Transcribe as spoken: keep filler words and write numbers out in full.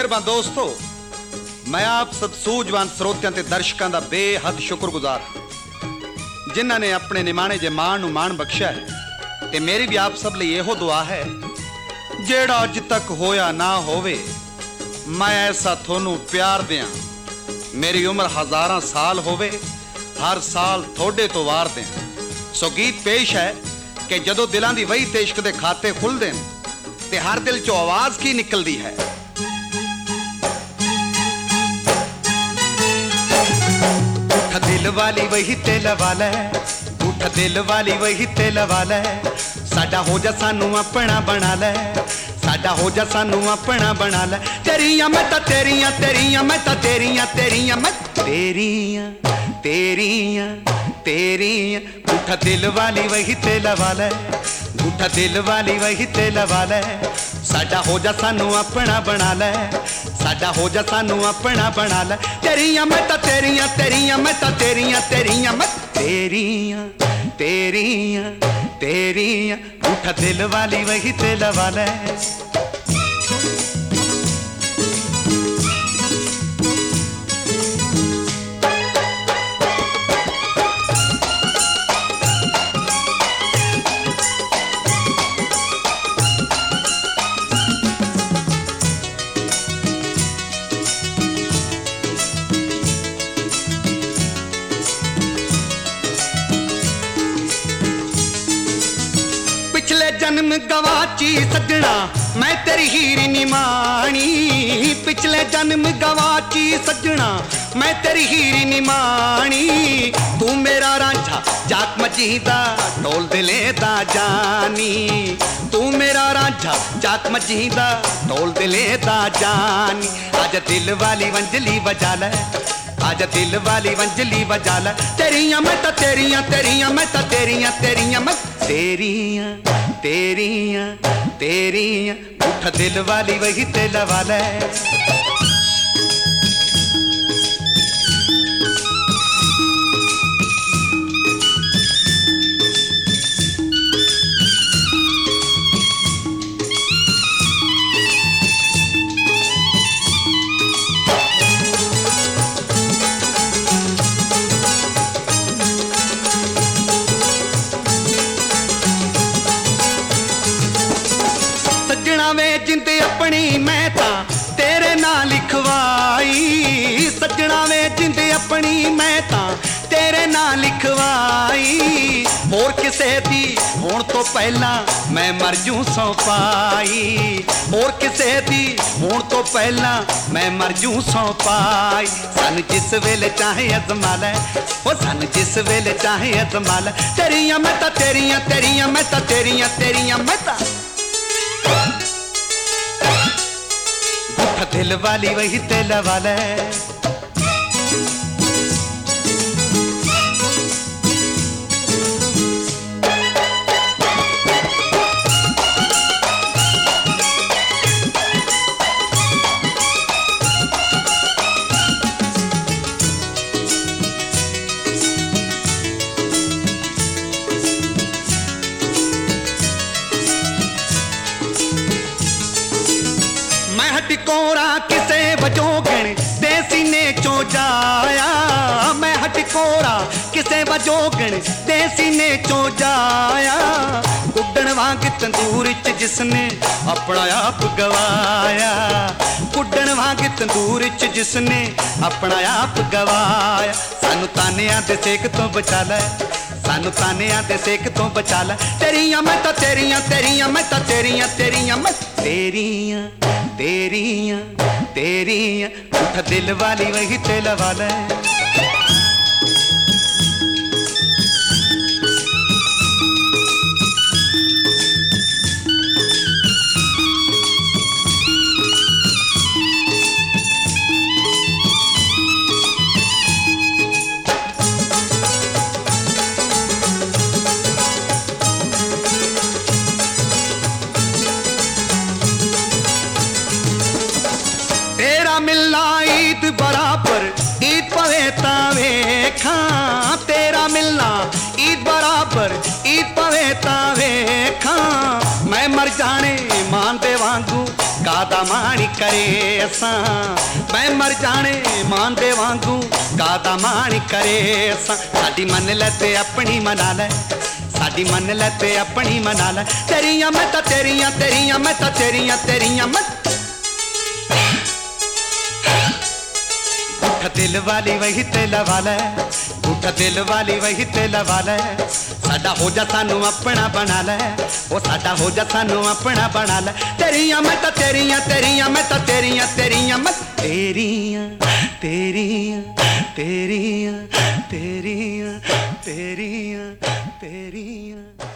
मेहरबान दोस्तों, मैं आप सब सूझवान ਸਰੋਤਿਆਂ ਤੇ ਦਰਸ਼ਕਾਂ ਦਾ ਬੇਹੱਦ ਸ਼ੁਕਰਗੁਜ਼ਾਰ ਹਾਂ ਜਿਨ੍ਹਾਂ ਨੇ ਆਪਣੇ ਨਿਮਾਣੇ ਜੇ ਮਾਣ ਨੂੰ ਮਾਣ ਬਖਸ਼ਿਆ ਹੈ। ਤੇ ਮੇਰੀ ਵੀ ਆਪ ਸਭ ਲਈ ਇਹੋ ਦੁਆ ਹੈ, ਜਿਹੜਾ ਅੱਜ ਤੱਕ ਹੋਇਆ ਨਾ ਹੋਵੇ, ਮੈਂ ਐਸਾ ਤੁਹਾਨੂੰ ਪਿਆਰ ਦਿਆਂ, ਮੇਰੀ ਉਮਰ ਹਜ਼ਾਰਾਂ ਸਾਲ ਹੋਵੇ, ਹਰ ਸਾਲ ਤੁਹਾਡੇ ਤੋਂ ਵਾਰ ਦਿਆਂ। ਸੋ ਗੀਤ ਪੇਸ਼ ਹੈ ਕਿ ਜਦੋਂ ਦਿਲਾਂ ਦੀ ਵਹੀ ਤੇ ਇਸ਼ਕ ਦੇ ਖਾਤੇ ਖੁੱਲਦੇ ਨੇ ਤੇ ਹਰ ਦਿਲ ਚੋਂ ਆਵਾਜ਼ ਕੀ ਨਿਕਲਦੀ ਹੈ। उठ दिल वाली वही तेल वाला है, उठ दिल वाली वही तेल वाला है, साडा हो जा सानू अपना बना ले, साडा हो जा सानू अपना बना ले। तेरियां मैं तां तेरियां तेरियां मैं तां तेरियां तेरियां मैं तेरियां तेरियां तेरियां। उठ दिल वाली वही तेल वाला है, उठ दिल वाली वही तेल वाला है, साडा हो जा सानू अपना बना ले, साडा हो जा सानू अपना बना ले। तेरियां मैं तां तेरियां तेरियां मैं तां तेरियां तेरियां मैं तेरियां तेरियां तेरियां। उठ दिल वाली वही तेल वाला है। जन्म गवाची सजना मैं तेरी हीर निमाणी, पिछले जन्म गवाची सजना मैं तेरी हीर निमाणी। तू मेरा रांझा जात मजीदा ढोल दिले दा जानी, तू मेरा रांझा जात मजीदा ढोल दिले दा जानी। आज दिल वाली वंजली बजा ले, आज दिल वाली वंजली बजा ले। तेरियां मैं तां तेरियां तेरियां मैं तां तेरियां तेरियां मैं तेरियां तेरियां तेरियां। उठ दिल वाली वही तेल वाला है। जिंद अपनी मैं तां तेरे नाल लिखवाई, सजना वे जिंद अपनी मैं तां तेरे नाल लिखवाई। होर किसे दी होण तो पहला मैं मर जूं सौ पाई, होर किसे दी होण तो पहला मैं मर जूं सौ पाई। सन जिस वेले चाहे अजमा ले, ओ सन जिस वेले चाहे अजमा ले। तेरियां मैं तां तेरियां तेरियां मैं तां तेरियां तेरियां मैं तां। दिल वाली वही तेल वाला है। हटकोरा किसे वजोगण दे सीने चो जाया, मैं हटकोरा किसे वजोगण दे सीने चो जाया। कुड्डण वांग तंदूर च जिसने अपना आप गवाया, कुड्डण वांग तंदूर च जिसने अपना आप गवाया। सानू तानियां दे सेक तो बचा ले, सानू तानियां दे सेक तो बचा ले। तेरियां मैं तां तेरियां तेरियां मैं तां तेरियां तेरियां मैं तेरियां तेरियां तेरियां। उठ दिल वाली वही तेल वाला है। मिलना ईद बराबर ईद पवे तां वेखां, तेरा मिलना ईद बराबर ईद पवे तां वेखां। मैं मर जाने मान दे वांगू गा कादा माणी करे असां मैं मर जाने मान दे वांगू कादा माणी करे असां साडी मन ले ते अपनी मना ले साडी मन ले ते अपनी मना ले तेरियां मैं तां तेरियां तेरियां मैं तां तेरियां तेरियां मैं उठ दिल वाली वही ते लवा ले उठ दिल वाली वही ते लवा ले साडा हो जा सानू अपना बना ले ओ साडा हो जा सानू अपना बना ले तेरियां मैं तां तेरियां तेरियां मैं तां तेरियां तेरियां मैं तेरियां तेरियां तेरियां तेरियां तेरियां तेरियां